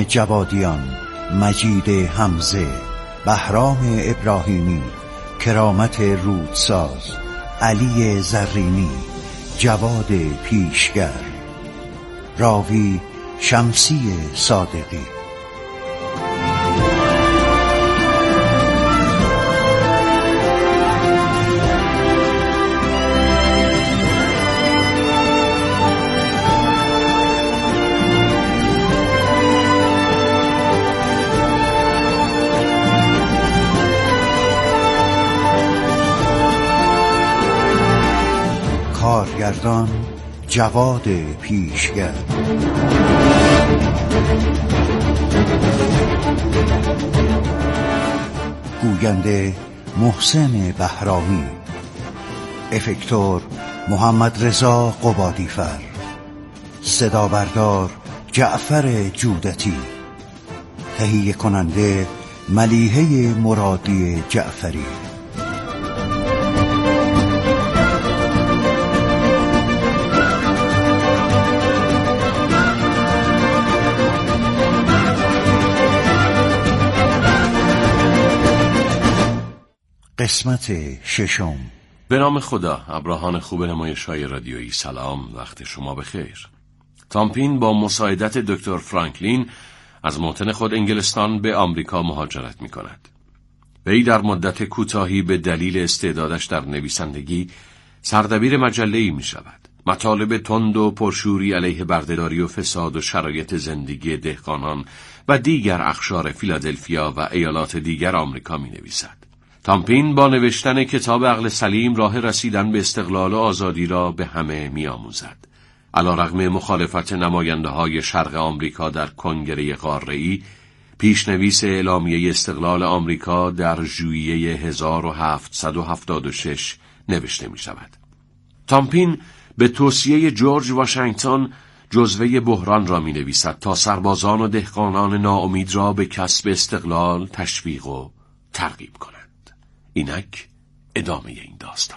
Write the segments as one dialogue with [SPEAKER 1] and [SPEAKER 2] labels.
[SPEAKER 1] جوادیان، مجید حمزه، بهرام ابراهیمی، کرامت رودساز، علی زرینی، جواد پیشگر، راوی شمسی صادقی. کارگردان جواد پیشگر. گوینده محسن بهرامی. افکتور محمد رضا قبادیفر. صدا بردار جعفر جودتی. تهیه کننده ملیحه مرادی جعفری. قسمت ششم.
[SPEAKER 2] به نام خدا. ابراهان خوب نمایش‌های رادیویی، سلام، وقت شما بخیر. تامپین با مساعدت دکتر فرانکلین از موطن خود انگلستان به آمریکا مهاجرت می‌کند. وی در مدت کوتاهی به دلیل استعدادش در نویسندگی سردبیر مجله‌ای می‌شود. مطالب تند و پرشوری علیه بردهداری و فساد و شرایط زندگی دهقانان و دیگر اقشار فیلادلفیا و ایالات دیگر آمریکا می‌نویسد. تامپین با نوشتن کتاب عقل سلیم راه رسیدن به استقلال و آزادی را به همه می‌آموزد. علی‌رغم مخالفت نماینده‌های شرق آمریکا در کنگره قاره‌ای، پیشنویس اعلامیه استقلال آمریکا در ژوئیه 1776 نوشته می‌شود. تامپین به توصیه جورج واشنگتن جزوه بحران را می‌نویسد تا سربازان و دهقانان ناامید را به کسب استقلال تشویق و ترغیب کند. اینک ادامه این داستان.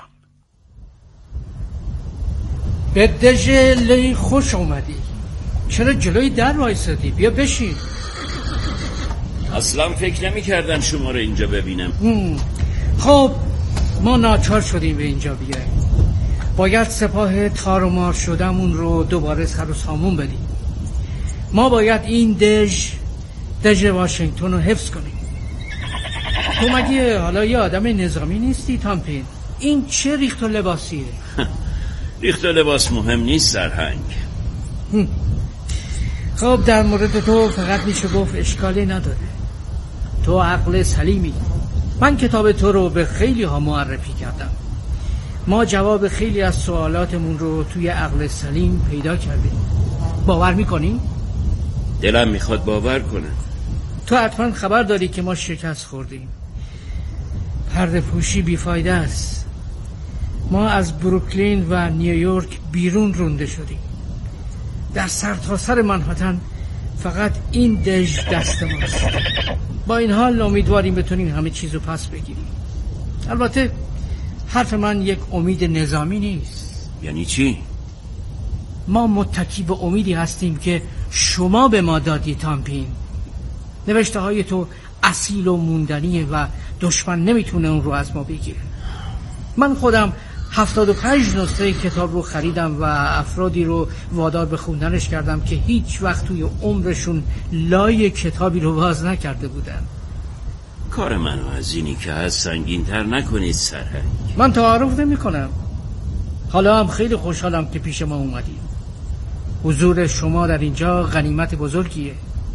[SPEAKER 3] به دژلی خوش اومدی. چرا جلوی در وایسادی؟ بیا بشین.
[SPEAKER 4] اصلا فکر نمی کردم شما رو اینجا ببینم.
[SPEAKER 3] خب ما ناچار شدیم به اینجا بیاییم. باید سپاه تار و مار شدمون رو دوباره سر و سامون بدیم. ما باید این دژ واشنگتن رو حفظ کنیم. تو مگه حالا یه آدم نظامی نیستی تامپین؟ این چه ریخت و لباسیه؟
[SPEAKER 4] ریخت و لباس مهم نیست سرهنگ.
[SPEAKER 3] خب در مورد تو فقط میشه گفت اشکالی نداره. تو عقل سلیمی. من کتاب تو رو به خیلی ها معرفی کردم. ما جواب خیلی از سوالاتمون رو توی عقل سلیم پیدا کردیم. باور میکنی؟
[SPEAKER 4] دلم میخواد باور کنه.
[SPEAKER 3] تو حتما خبر داری که ما شکست خوردیم. پرده پوشی بیفایده است. ما از بروکلین و نیویورک بیرون رونده شدیم. در سرتاسر منهاتن فقط این دژ دست ماست. با این حال امیدواریم بتونیم همه چیزو پس بگیریم. البته حرف من یک امید نظامی نیست.
[SPEAKER 4] یعنی چی؟
[SPEAKER 3] ما متکی به امیدی هستیم که شما به ما دادی تامپین. نوشته های تو اصیل و موندنیه و دشمن نمیتونه اون رو از ما بگیره. من خودم 75 نسخه کتاب رو خریدم و افرادی رو وادار به خوندنش کردم که هیچ وقت توی عمرشون لای کتابی رو باز نکرده بودن.
[SPEAKER 4] کار منو از اینی که هست سنگین‌تر نکنید سرهنگ.
[SPEAKER 3] من تعارف نمی کنم. حالا هم خیلی خوشحالم که پیش ما اومدید. حضور شما در اینجا غنیمت بزرگیه.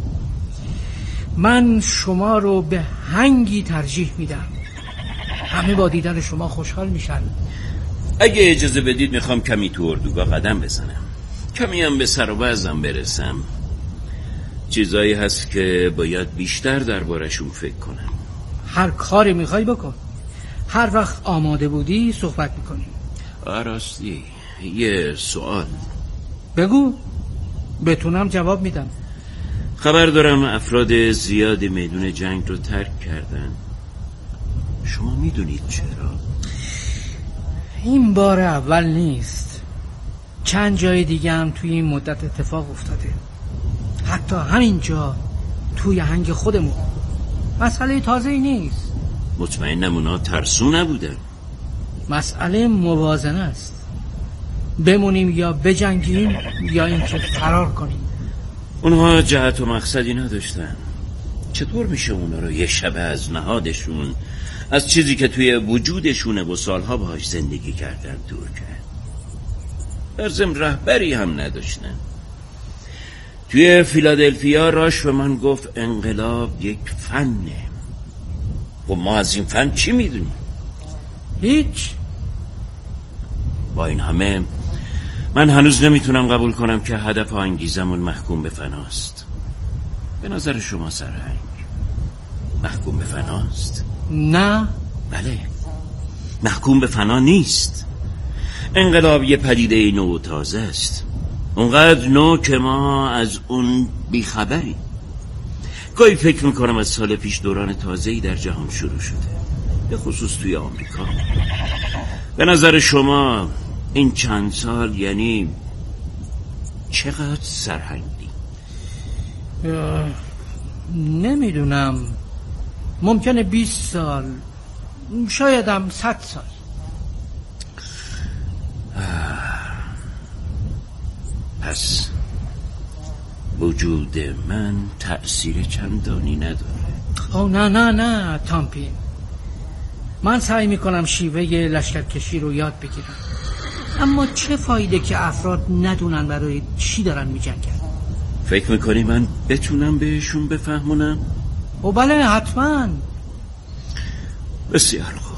[SPEAKER 3] من شما رو به هنگی ترجیح میدم. همه با دیدن شما خوشحال میشن.
[SPEAKER 4] اگه اجازه بدید میخوام کمی تو اردوگاه قدم بزنم، کمی هم به سر و وضعم برسم. چیزایی هست که باید بیشتر دربارشون فکر کنم.
[SPEAKER 3] هر کاری میخوای بکن. هر وقت آماده بودی صحبت میکنیم.
[SPEAKER 4] راستی یه سوال.
[SPEAKER 3] بگو، بتونم جواب میدم.
[SPEAKER 4] خبر دارم افراد زیادی میدون جنگ رو ترک کردن. شما میدونید چرا؟
[SPEAKER 3] این بار اول نیست. چند جای دیگه هم توی این مدت اتفاق افتاده. حتی همین جا توی هنگ خودمون. مسئله تازه‌ای نیست.
[SPEAKER 4] مطمئنم اونا ترسو نبودن.
[SPEAKER 3] مسئله موازنه است. بمونیم یا بجنگیم یا اینکه فرار کنیم.
[SPEAKER 4] اونها جهت و مقصدی نداشتن. چطور میشه اونا رو یه شبه از نهادشون، از چیزی که توی وجودشونه و سالها باهاش زندگی کردن دور کرد؟ در ضمن رهبری هم نداشتن. توی فیلادلفیا راش به من گفت انقلاب یک فنه. و ما از این فن چی میدونیم؟
[SPEAKER 3] هیچ.
[SPEAKER 4] با این همه من هنوز نمیتونم قبول کنم که هدف و انگیزمون محکوم به فناست. به نظر شما سرهنگ محکوم به فناست؟
[SPEAKER 3] نه.
[SPEAKER 4] بله، محکوم به فنا نیست. انقلاب یه پدیده نو و تازه است، اونقدر نو که ما از اون بیخبریم. گاهی فکر میکنم از سال پیش دوران تازه‌ای در جهان شروع شده، به خصوص توی آمریکا. به نظر شما این چند سال یعنی چقدر سرهنگی؟
[SPEAKER 3] نمیدونم، ممکنه 20 سال، شایدم 100 سال.
[SPEAKER 4] پس وجود من تأثیر چندانی نداره.
[SPEAKER 3] نه تامپین، من سعی میکنم شیوه لشکرکشی رو یاد بگیرم، اما چه فایده که افراد ندونن برای چی دارن میجنگن.
[SPEAKER 4] فکر میکنی من بتونم بهشون بفهمونم؟
[SPEAKER 3] او بله، حتما.
[SPEAKER 4] بسیار خوب.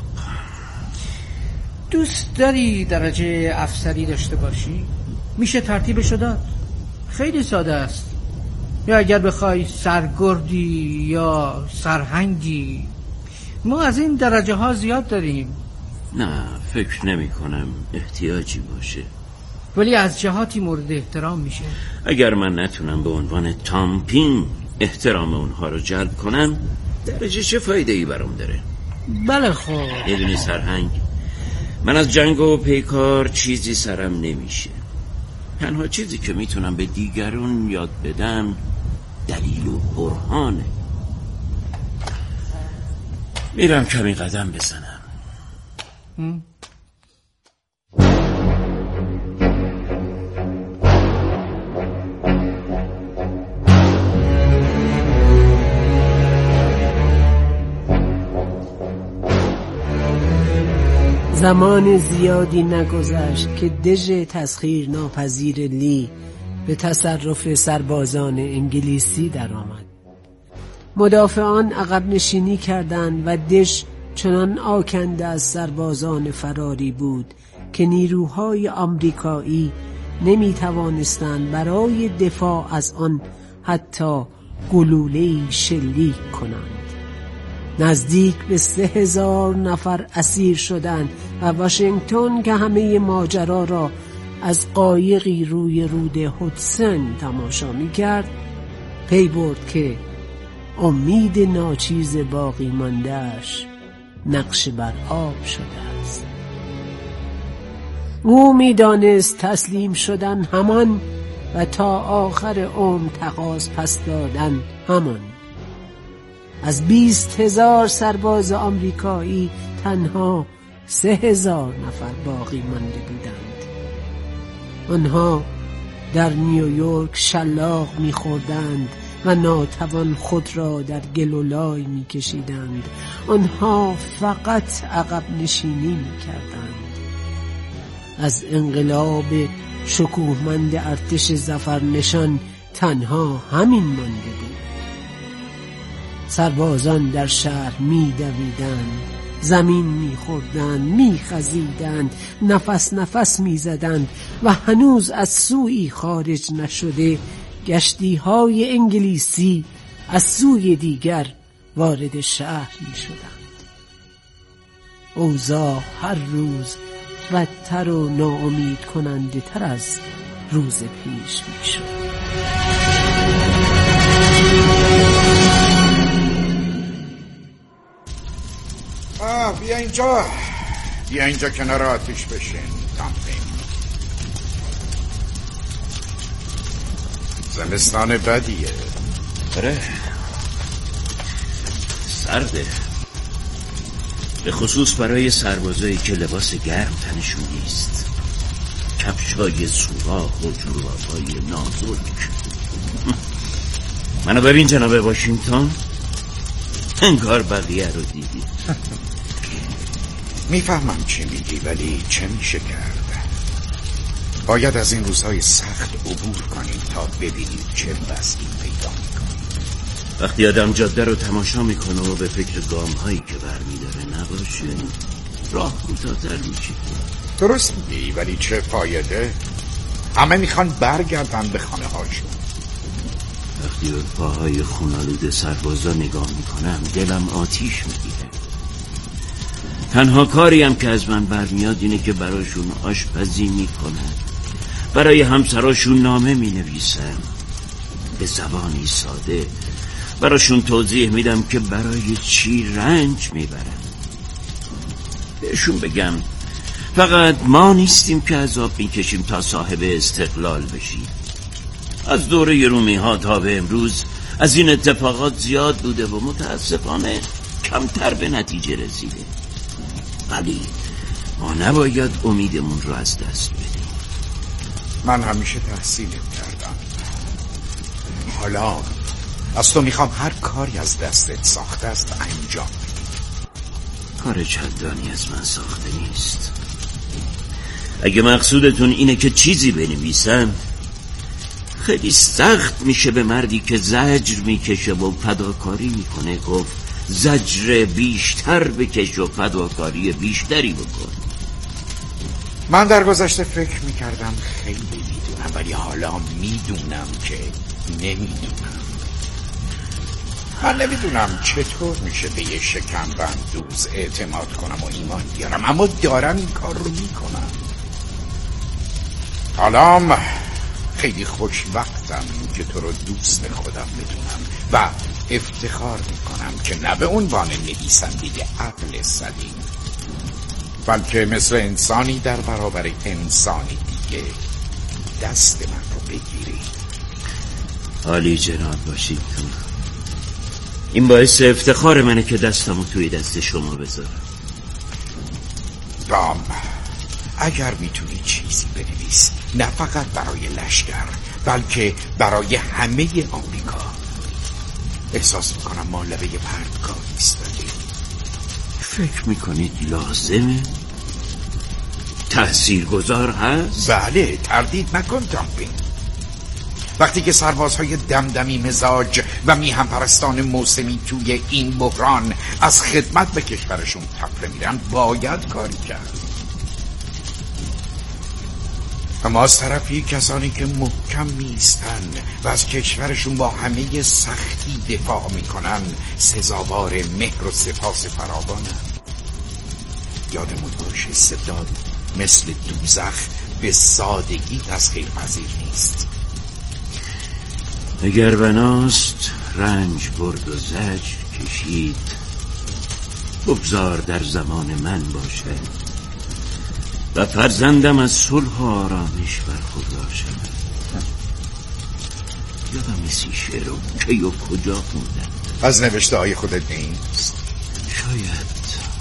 [SPEAKER 3] دوست داری درجه افسری داشته باشی؟ میشه ترتیبشو داد. خیلی ساده است. یا اگر بخوای سرگردی یا سرهنگی، ما از این درجه ها زیاد داریم.
[SPEAKER 4] نه، فکر نمی کنم احتیاجی باشه،
[SPEAKER 3] ولی از جهاتی مورد احترام میشه.
[SPEAKER 4] اگر من نتونم به عنوان تامپین احترام اونها رو جلب کنم، درجه چه فایده ای برام داره؟
[SPEAKER 3] بله خب.
[SPEAKER 4] میدونی سرهنگ، من از جنگ و پیکار چیزی سرم نمیشه. تنها چیزی که میتونم به دیگرون یاد بدم دلیل و برهانه. میرم کمی قدم بزنم.
[SPEAKER 5] زمان زیادی نگذشت که دژ تسخیر ناپذیر لی به تصرف سربازان انگلیسی درآمد. مدافعان عقب نشینی کردند و دژ چنان آکنده از سربازان فراری بود که نیروهای آمریکایی نمی توانستند برای دفاع از آن حتی گلوله‌ای شلیک کنند. نزدیک به 3000 نفر اسیر شدند و واشنگتن که همه ماجرا را از قایقی روی رود هودسن تماشا می کرد، پی برد که امید ناچیز باقی مانده‌اش نقش بر آب شده است. او می دانست تسلیم شدن همان و تا آخر عمر تقاضا پس دادن همان. از 20,000 سرباز آمریکایی تنها 3,000 نفر باقی مانده بودند. آنها در نیویورک شلاق می‌خوردند و ناتوان خود را در گل و لای می‌کشیدند. آنها فقط عقب نشینی می‌کردند. از انقلاب شکوهمند ارتش ظفرنشان تنها همین مانده بود. سربازان در شهر می‌دویدند، زمین می‌خوردند، می‌خزیدند، نفس نفس می‌زدند و هنوز از سوی خارج نشده گشتی‌های انگلیسی از سوی دیگر وارد شهر می‌شدند. اوضاع هر روز بدتر و ناامید کننده تر از روز پیش می‌شد.
[SPEAKER 6] بیا اینجا کنار آتیش بشین تامپین. زمستان بدیه.
[SPEAKER 4] آره، سرده، به خصوص برای سربازایی که لباس گرم تنشون نیست، کفشای سوراخ و جورابای نازک. منو ببین جناب واشنگتن، انگار بقیه رو دیدی.
[SPEAKER 6] میفهمم چی میگی، ولی چه میشه کرد؟ باید از این روزهای سخت عبور کنیم تا ببینیم چه وضعی پیدا میکنیم.
[SPEAKER 4] وقتی آدم جاده رو تماشا میکنه و به فکر گام هایی که برمیداره نباشه، راه کوتاه‌تر میشه.
[SPEAKER 6] درست میگی، ولی چه فایده؟ همه میخوان برگردن به خانه هاشون.
[SPEAKER 4] وقتی به پاهای خونالود سربازا نگاه میکنم دلم آتیش میگیره. تنها کاری هم که از من برمیاد اینه که براشون آشپزی میکنم، برای همسراشون نامه مینویسم، به زبانی ساده براشون توضیح میدم که برای چی رنج میبرم. بهشون بگم فقط ما نیستیم که عذاب میکشیم تا صاحب استقلال بشیم. از دوره رومی ها تا به امروز از این اتفاقات زیاد بوده و متاسفانه کمتر به نتیجه رسیده، ولی ما نباید امیدمون رو از دست بدیم.
[SPEAKER 6] من همیشه تحسینت کردم، حالا از تو میخوام هر کاری از دستت ساخته است انجام بدی.
[SPEAKER 4] کار چندانی از من ساخته نیست. اگه مقصودتون اینه که چیزی بنویسم، خیلی سخت میشه به مردی که زجر میکشه و فداکاری میکنه گفت زجر بیشتر بکش و فداکاری بیشتری بکن.
[SPEAKER 6] من در گذشته فکر میکردم خیلی میدونم، ولی حالا میدونم که نمیدونم. من نمیدونم چطور میشه به یه شکمبند دوز اعتماد کنم و ایمان بیارم، اما دارم این کار رو میکنم. حالا خیلی خوشوقتم که تو رو دوست خودم بدونم و افتخار میکنم که نه به عنوان نویسنده عقل سلیم، بلکه مثل انسانی در برابر انسانی دیگه دست من رو بگیری.
[SPEAKER 4] عالی جناب واشنگتن، این باعث افتخار منه که دستمو توی دست شما بذارم.
[SPEAKER 6] رام، اگر میتونی چیزی بنویس، نه فقط برای لشکر بلکه برای همه آمریکا. احساس میکنم ما لبه پرتگاه ایستادیم.
[SPEAKER 4] فکر میکنید لازمه؟ تأثیرگذار هست؟
[SPEAKER 6] بله، تردید نکن تامپین. وقتی که سربازهای دمدمی مزاج و میهم پرستان موسمی توی این بحران از خدمت به کشورشون تفره میرن، باید کاری کرد. اما از طرفی کسانی که محکم نیستن و از کشورشون با همه سختی دفاع میکنن سزاوار مهر و سپاس فراوانن. یادمون باشه استبداد مثل دوزخ به سادگی تسخیر پذیر نیست.
[SPEAKER 4] اگر بناست رنج برد و زجر کشید، بگذار در زمان من باشه و فرزندم از صلح و آرامش برخوردار شود. یادم نیستی شعر و کی و کجا خوندم.
[SPEAKER 6] از نوشته های خودت نیست؟
[SPEAKER 4] شاید.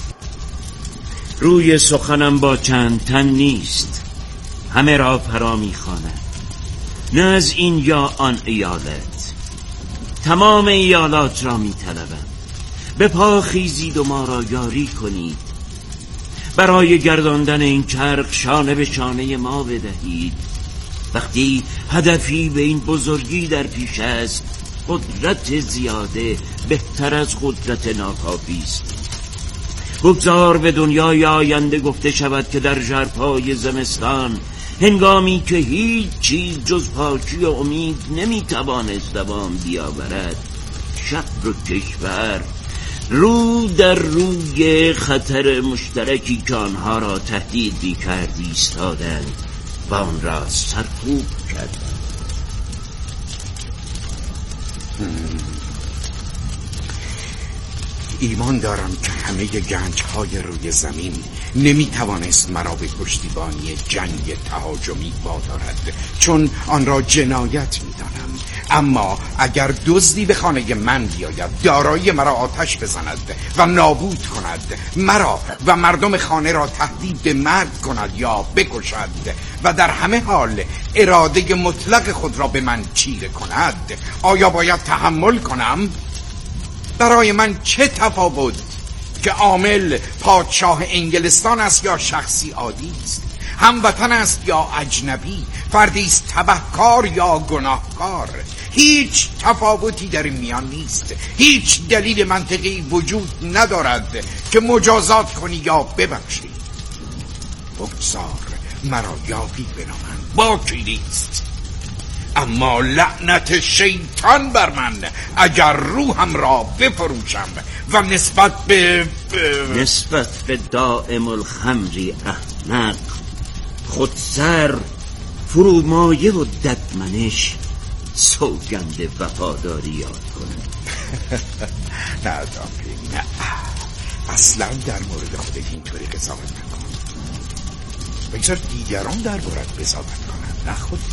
[SPEAKER 4] روی سخنم با چند تن نیست، همه را فرا می‌خواند، نه از این یا آن ایالت، تمام ایالات را می‌طلبم. به پا خیزید و ما را یاری کنید، برای گرداندن این چرخ شانه به شانه ما بدهید. وقتی هدفی به این بزرگی در پیش است، قدرت زیاده بهتر از قدرت ناکافی است. بگذار به دنیای آینده گفته شود که در ژرفای زمستان، هنگامی که هیچ چیز جز پاکی و امید نمیتوانست دوام بیاورد، شهر و کشور رو در روی خطر مشترکی که آنها را تهدید می‌کرد ایستادند و آن را سرکوب کردند.
[SPEAKER 6] ایمان دارم که همه گنج‌های روی زمین نمیتوانست مرا به پشتیبانی جنگ تهاجمی وادارد، چون آن را جنایت میدانم. اما اگر دزدی به خانه من بیاید، دارایی مرا آتش بزند و نابود کند، مرا و مردم خانه را تهدید به مرگ کند یا بکشد و در همه حال اراده مطلق خود را به من چیره کند، آیا باید تحمل کنم؟ برای من چه تفاوت که عامل پادشاه انگلستان است یا شخصی عادی است، هموطن است یا اجنبی، فردی است تبهکار یا گناهکار؟ هیچ تفاوتی در این میان نیست. هیچ دلیل منطقی وجود ندارد که مجازات کنی یا ببخشی. بگذار مرا یاوی بنامند، باکی نیست. اما لعنت شیطان بر من اگر روحم را بفروشم و نسبت به
[SPEAKER 4] دائم الخمری احمق، خودسر، فرومایه و ددمنش سوگند وفاداری یاد کنم.
[SPEAKER 6] نه تامپین، نه، اصلا در مورد خودت اینطوری قضاوت نکن. بگذار دیگران در مورد قضاوت کنن، نه خودت.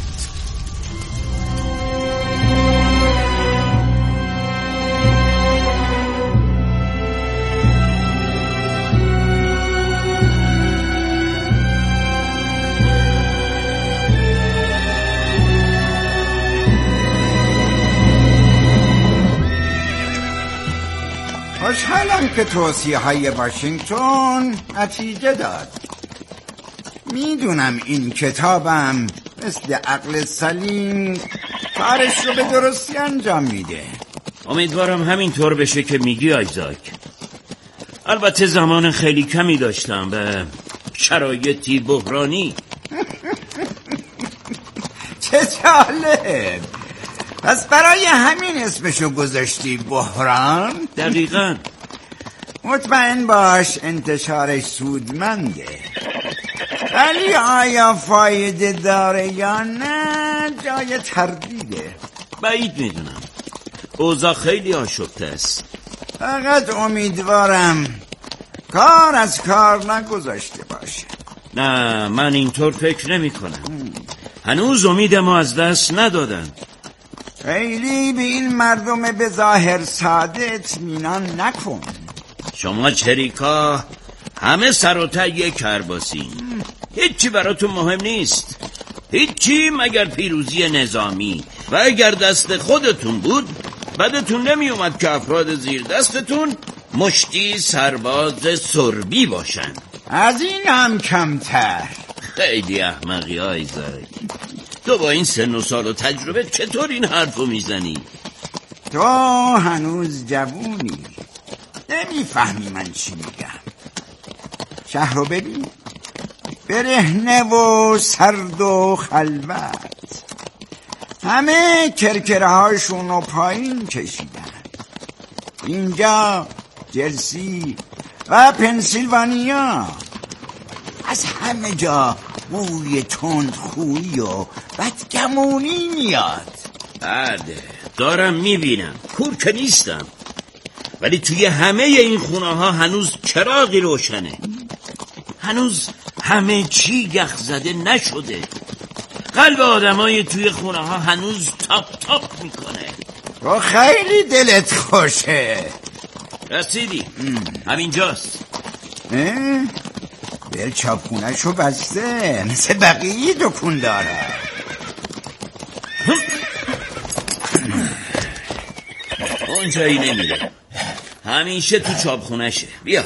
[SPEAKER 1] خوشحالم که توصیه‌های واشنگتن نتیجه داد. میدونم این کتابم مثل عقل سلیم کارش رو به درستی انجام میده.
[SPEAKER 4] امیدوارم همینطور بشه که میگی آیزاک. البته زمان خیلی کمی داشتم و شرایطی بحرانی.
[SPEAKER 1] چه جالب. پس برای همین اسمشو گذاشتی بحران؟
[SPEAKER 4] دقیقاً.
[SPEAKER 1] مطمئن باش انتشارش سودمنده، ولی آیا فایده داره یا نه جای تردیده.
[SPEAKER 4] بعید میدونم، اوضاع خیلی آشفته است.
[SPEAKER 1] فقط امیدوارم کار از کار نگذاشته باشه.
[SPEAKER 4] نه، من اینطور فکر نمی کنم. هنوز امید ما از دست ندادن.
[SPEAKER 1] خیلی به این مردم به ظاهر ساده اطمینان نکن.
[SPEAKER 4] شما چریکا همه سر و ته یک کرباسین. هیچی براتون مهم نیست، هیچی مگر پیروزی نظامی. و اگر دست خودتون بود بدتون نمی اومد که افراد زیر دستتون مشتی سرباز سربی باشن.
[SPEAKER 1] از این هم کمتر.
[SPEAKER 4] خیلی احمقی آیزاک. تو با این سن و سال و تجربه چطور این حرفو میزنی؟
[SPEAKER 1] تو هنوز جوونی، نمیفهمی من چی میگم. شهر رو ببین، برهنه و سرد و خلوت. همه کرکره هاشونو پایین کشیدن. اینجا جرسی و پنسیلوانیا، از همه جا بوی تند خویی و بدگمونی میاد.
[SPEAKER 4] بله، دارم میبینم، کور که نیستم. ولی توی همه این خونه ها هنوز چراغی روشنه. هنوز همه چی یخ زده نشده. قلب آدمای توی خونه ها هنوز تاپ تاپ میکنه.
[SPEAKER 1] تو خیلی دلت خوشه.
[SPEAKER 4] رسیدی، همینجاست.
[SPEAKER 1] دل چاپخونه‌شو بسته، مثل بقیه دکون داره.
[SPEAKER 4] اونجایی نمیره، همیشه تو چاپخونه‌شه. بیا.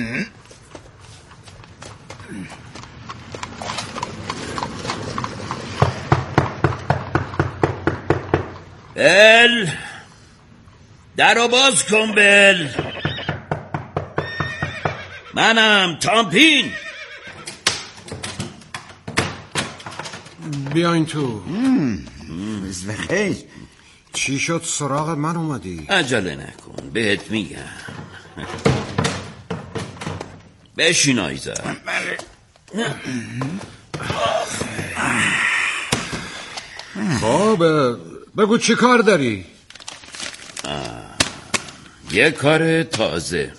[SPEAKER 4] بل، درو باز کن. بل، منم تامپین.
[SPEAKER 7] بیاین تو.
[SPEAKER 1] مثل خیش.
[SPEAKER 7] چی شد سراغ من اومدی؟
[SPEAKER 4] عجله نکن، بهت میگم. بشین آیزا.
[SPEAKER 7] خب بگو چی کار داری؟
[SPEAKER 4] یه کار تازه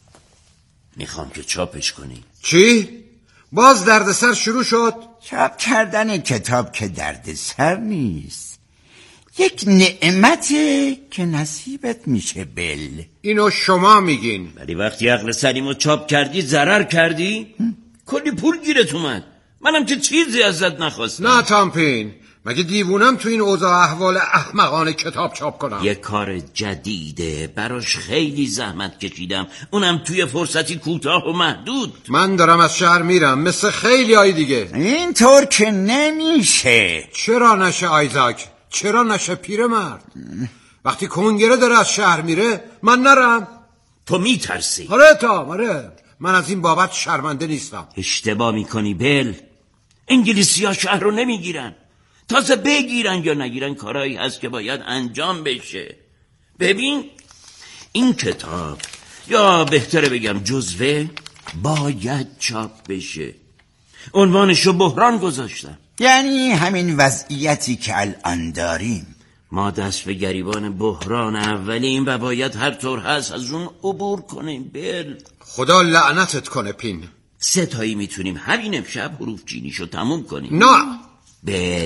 [SPEAKER 4] میخوام که چاپش کنی.
[SPEAKER 7] چی؟ باز دردسر شروع شد؟
[SPEAKER 1] چاپ کردن کتاب که دردسر نیست، یک نعمته که نصیبت میشه بل.
[SPEAKER 7] اینو شما میگین.
[SPEAKER 4] ولی وقتی عقل سلیمو چاپ کردی ضرر کردی؟ کلی پول گیرت اومد. منم که چیزی ازت نخواستم.
[SPEAKER 7] نه تامپین، مگه دیوونم تو این اوضاع احوال احمقانه کتاب چاپ کنم؟
[SPEAKER 4] یه کار جدیده، براش خیلی زحمت کشیدم، اونم توی فرصتی کوتاه و محدود.
[SPEAKER 7] من دارم از شهر میرم مثل خیلی های دیگه.
[SPEAKER 1] این طور که نمیشه.
[SPEAKER 7] چرا نشه آیزاک؟ چرا نشه پیرمرد؟ وقتی کنگره داره از شهر میره من نرم؟
[SPEAKER 4] تو میترسی.
[SPEAKER 7] آره من از این بابت شرمنده نیستم.
[SPEAKER 4] اشتباه میکنی بل. انگلیسی ها شهر رو نمیگیرن، تازه بگیرن یا نگیرن کارهایی هست که باید انجام بشه. ببین این کتاب، یا بهتره بگم جزوه، باید چاپ بشه. عنوانشو بحران گذاشتم.
[SPEAKER 1] یعنی همین وضعیتی که الان داریم.
[SPEAKER 4] ما دست به گریبان بحران اولیم و باید هر طور هست از اون عبور کنیم بل.
[SPEAKER 7] خدا لعنتت کنه پین.
[SPEAKER 4] 3 تایی میتونیم همین امشب حروف چینیشو تموم کنیم.
[SPEAKER 7] نه
[SPEAKER 4] بل،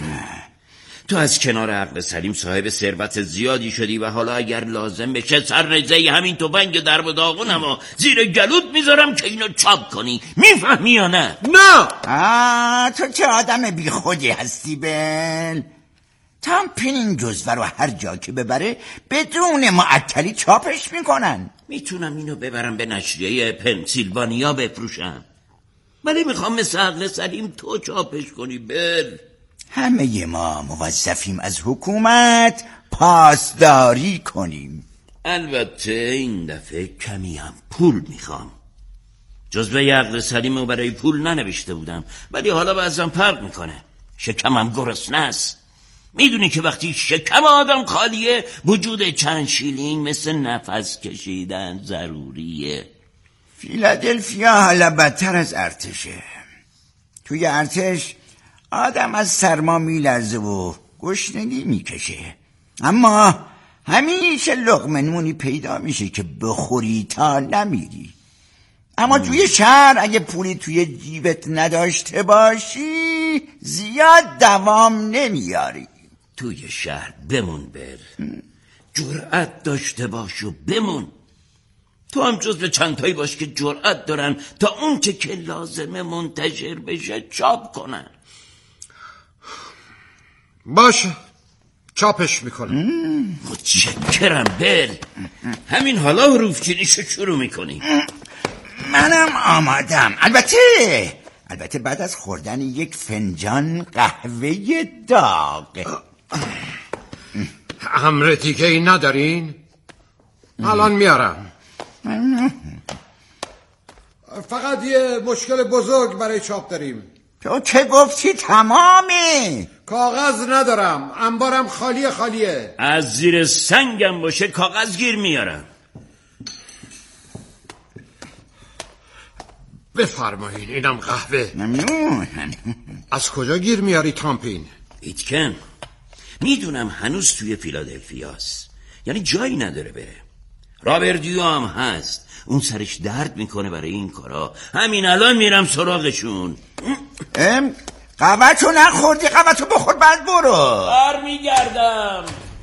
[SPEAKER 4] تو از کنار عقل سلیم صاحب ثروت زیادی شدی و حالا اگر لازم بشه سر رزه همین تفنگ درب و داغونم و زیر گلوت میذارم که اینو چاپ کنی. میفهمی یا نه؟
[SPEAKER 7] نه.
[SPEAKER 1] تو چه آدم بی خودی هستی بل. تامپین این جزوه رو هر جا که ببره بدون معطلی چاپش میکنن.
[SPEAKER 4] میتونم اینو ببرم به نشریه پنسیلوانیا بفروشم، ولی میخوام مثل عقل سلیم تو چاپش کنی بل.
[SPEAKER 1] همه ما موظفیم از حکومت پاسداری کنیم.
[SPEAKER 4] البته این دفعه کمی هم پول میخوام. جزوه عقل سلیمو برای پول ننوشته بودم، ولی حالا بعضم فرق میکنه. شکمم گرسنه است. میدونی که وقتی شکم آدم خالیه وجود چند شیلینگ مثل نفس کشیدن ضروریه.
[SPEAKER 1] فیلادلفیا حالا بدتر از ارتشه. توی ارتش آدم از سرما میلرزه و گشنگی میکشه، اما همیشه لقمه نونی پیدا میشه که بخوری تا نمیری. اما توی شهر اگه پولی توی جیبت نداشته باشی زیاد دوام نمیاری.
[SPEAKER 4] توی شهر بمون بر، جرأت داشته باش و بمون. تو هم جز به چند تایی باش که جرأت دارن تا اون که لازمه منتشر بشه چاپ کنن.
[SPEAKER 7] باشه چاپش میکنم.
[SPEAKER 4] متشکرم بل. همین حالا حروف چینیشو شروع میکنی.
[SPEAKER 1] منم آمادم. البته بعد از خوردن یک فنجان قهوه داغ.
[SPEAKER 7] امر دیگه ای ندارین؟ الان میارم. فقط یه مشکل بزرگ برای چاپ داریم.
[SPEAKER 1] تو چه گفتی؟ تمامه.
[SPEAKER 7] کاغذ ندارم، انبارم خالیه.
[SPEAKER 4] از زیر سنگم باشه کاغذ گیر میارم.
[SPEAKER 7] بفرمایین اینم قهوه.
[SPEAKER 1] ممنون.
[SPEAKER 7] از کجا گیر میاری تامپین؟
[SPEAKER 4] ایتکن، میدونم هنوز توی فیلادلفیاست، یعنی جایی نداره بره. رابردیو هم هست، اون سرش درد میکنه برای این کارا. همین الان میرم سراغشون.
[SPEAKER 1] قهوه‌تو نخوردی؟ قهوه‌تو بخور بعد برو.
[SPEAKER 4] برمیگردم.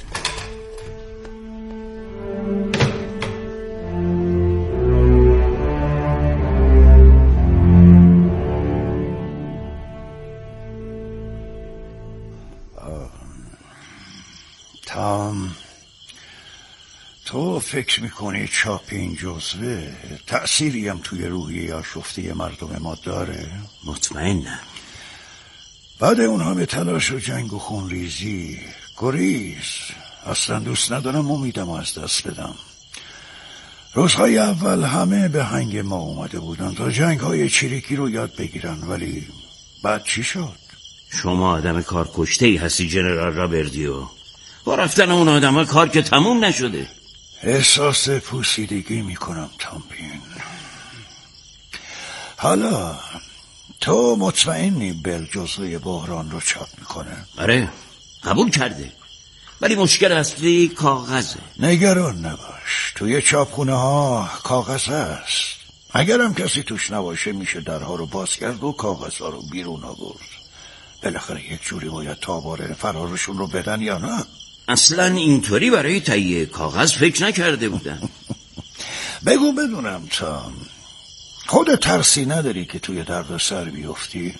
[SPEAKER 8] تو فکر میکنی چاپ این جزوه تأثیری هم توی روحیه آشفته مردم ما داره؟
[SPEAKER 4] مطمئنم.
[SPEAKER 8] بعد اون همه تلاش و جنگ و خونریزی، گریز، اصلا دوست ندارم امیدم از دست بدم. روزهای اول همه به هنگ ما اومده بودن تا جنگ‌های چریکی رو یاد بگیرن، ولی بعد چی شد؟
[SPEAKER 4] شما آدم کار کشته‌ای هستی جنرال رابردیو. با رفتن اون آدم کار که تموم نشده.
[SPEAKER 8] احساس پوسیدگی میکنم تامپین. حالا تو مطمئنی بل جزوه بحران رو چاپ میکنه؟
[SPEAKER 4] آره، قبول کرده. ولی مشکل اصلی کاغذه.
[SPEAKER 8] نگران نباش، توی چاپخونه ها کاغذ هست. اگرم کسی توش نباشه میشه درها رو باز کرد و کاغذ ها رو بیرون آورد. بالاخره یک جوری باید تاباره فرارشون رو بدن یا نه؟
[SPEAKER 4] اصلا اینطوری برای تهیه کاغذ فکر نکرده بودم.
[SPEAKER 8] بگو بدونم تام، خود ترسی نداری که توی درد سر بیفتی؟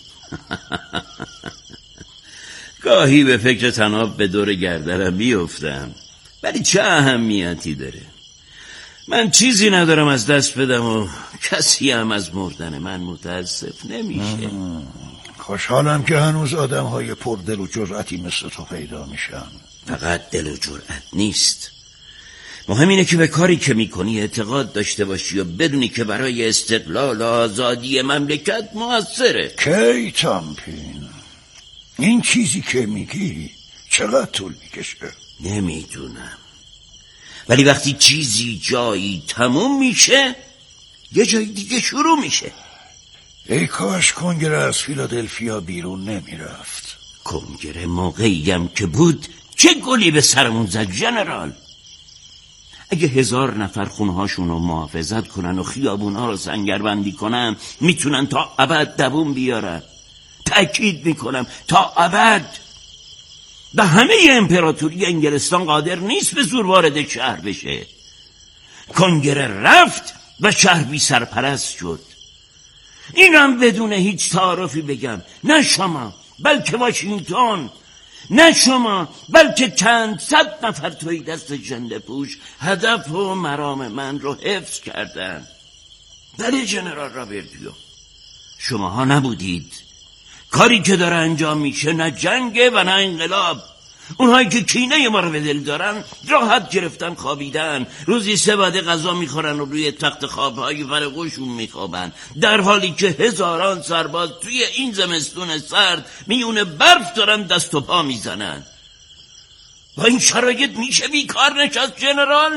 [SPEAKER 4] گاهی به فکر تناب به دور گردنم بیفتم، ولی چه اهمیتی داره؟ من چیزی ندارم از دست بدم و کسی هم از مردن من متاسف نمیشه.
[SPEAKER 8] خوشحالم که هنوز آدم های پردل و جرأتی مثل تو پیدا میشن.
[SPEAKER 4] فقط دل و جرأت نیست، مهم اینه که به کاری که میکنی اعتقاد داشته باشی و بدونی که برای استقلال و آزادی مملکت موثره.
[SPEAKER 8] کی تامپین، این چیزی که میگی چقدر طول میکشه؟
[SPEAKER 4] نمیدونم، ولی وقتی چیزی جایی تموم میشه یه جای دیگه شروع میشه.
[SPEAKER 8] ای کاش کنگره از فیلادلفیا بیرون نمیرفت.
[SPEAKER 4] کنگره موقعیم که بود چه گلی به سرمون زد ژنرال. اگه 1000 نفر خونهاشون رو محافظت کنن و خیابونها رو سنگربندی کنن میتونن تا ابد دووم بیارن. تأکید میکنم تا ابد. به همه امپراتوری انگلستان قادر نیست به زور وارد شهر بشه. کنگره رفت و شهر بی سرپرست شد. اینم بدون هیچ تعارفی بگم، نه شما بلکه واشنگتن، نه شما بلکه چند صد نفر توی دست ژنده پوش هدف و مرام من رو حفظ کردن. بله ژنرال رابردیو، شماها نبودید. کاری که داره انجام میشه نه جنگه و نه انقلاب. اونهایی که کینه ما رو به دل دارن راحت گرفتن خوابیدن، روزی 3 وعده غذا میخورن و روی تخت خوابهای فرقوشون میخوابن، در حالی که هزاران سرباز توی این زمستون سرد میونه برف دارن دست و پا میزنن. با این شرایط میشه بیکار نشست ژنرال؟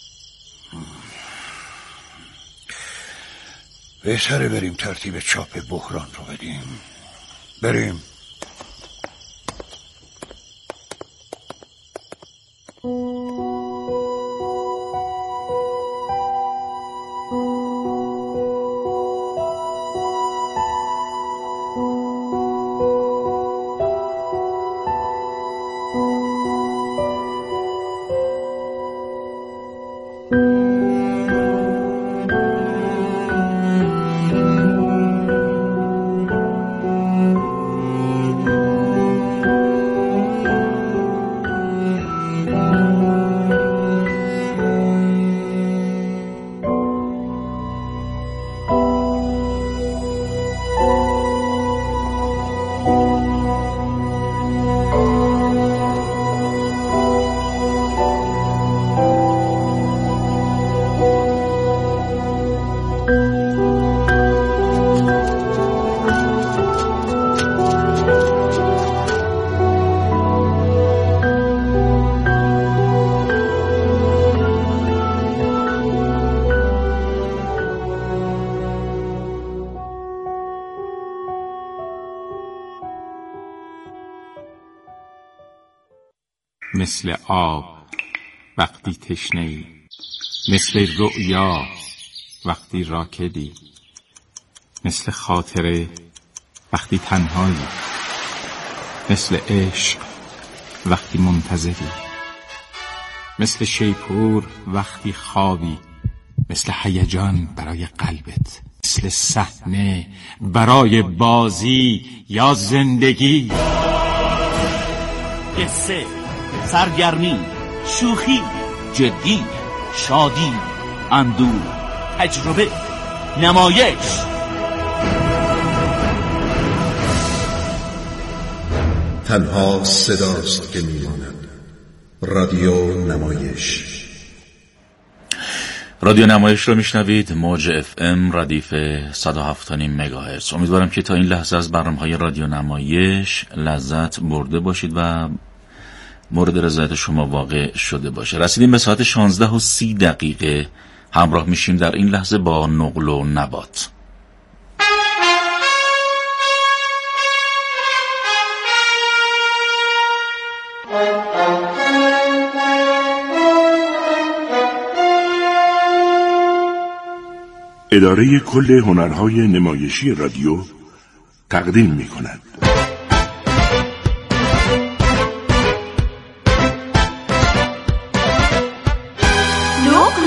[SPEAKER 8] بهتره بریم ترتیب چاپ بحران رو بدیم. بریم.
[SPEAKER 9] مثل آب وقتی تشنه‌ای، مثل رؤیا وقتی راکدی، مثل خاطره وقتی تنهایی، مثل عشق وقتی منتظری، مثل شیپور وقتی خوابی، مثل هیجان برای قلبت، مثل صحنه برای بازی یا زندگی.
[SPEAKER 4] قصه، سرگرمی، شوخی، جدی، شادی، اندوه، تجربه، نمایش.
[SPEAKER 10] تنها صداست که میماند. رادیو نمایش.
[SPEAKER 11] رادیو نمایش رو میشنوید، موج FM ردیف 107.5 مگاهرتز. امیدوارم که تا این لحظه از برنامه‌های رادیو نمایش لذت برده باشید و مورد رضایت شما واقع شده باشه. رسیدیم به ساعت 16:30. همراه میشیم در این لحظه با نقل و نبات.
[SPEAKER 12] اداره کل هنرهای نمایشی رادیو تقدیم می کند.